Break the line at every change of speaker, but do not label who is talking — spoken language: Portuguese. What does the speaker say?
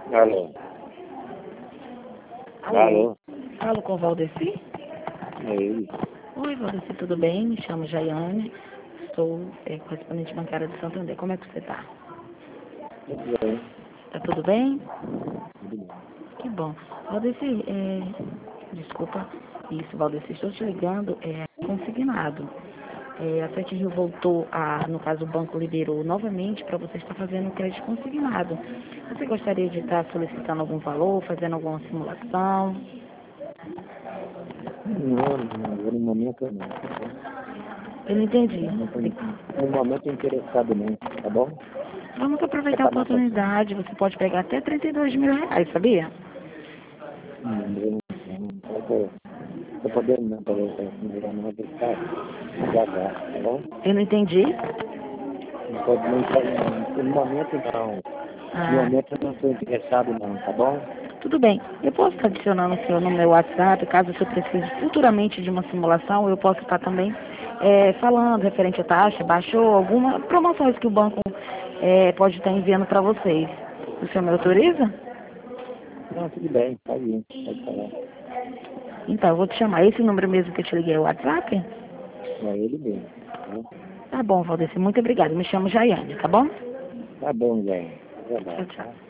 Alô? Alô?
Falo com o Valdeci?
É ele?
Oi, Valdeci, tudo bem? Me chamo Jaiane, sou correspondente bancária de Santander. Como é que você está?
Tudo bem?
Tá tudo bem?
Tudo bem.
Que bom. Valdeci, desculpa, isso, Valdeci, estou te ligando, consignado. A Sete Rio voltou no caso o banco liberou novamente para você estar fazendo o crédito consignado. Você gostaria de estar solicitando algum valor, fazendo alguma simulação?
Não, no momento não, tá bom?
Eu não entendi.
No momento interessado não, tá bom?
Vamos
Quer
aproveitar a
tomar conta?
oportunidade, você pode pegar até 32 mil reais, sabia?
Não tô podendo não, para virar mais detalhe. Devagar, tá bom?
Eu não entendi.
Não pode nem fazer, no momento não. No
Ah,
momento eu não estou interessado não, tá bom?
tudo bem. Eu posso estar adicionando o senhor no meu WhatsApp, caso você precise futuramente de uma simulação, eu posso estar também falando referente à taxa, baixou algumas promoções que o banco pode estar enviando para vocês. O senhor me autoriza?
Não, tudo bem, pode ir, pode falar.
Então, eu vou te chamar. Esse número mesmo que eu te liguei é o WhatsApp?
É ele mesmo, tá bom?
Tá bom, Valdeci. Muito obrigada. Me chamo Jaiane, tá bom?
Tá bom, Zé. É
Tchau,
verdade,
tchau.
tá?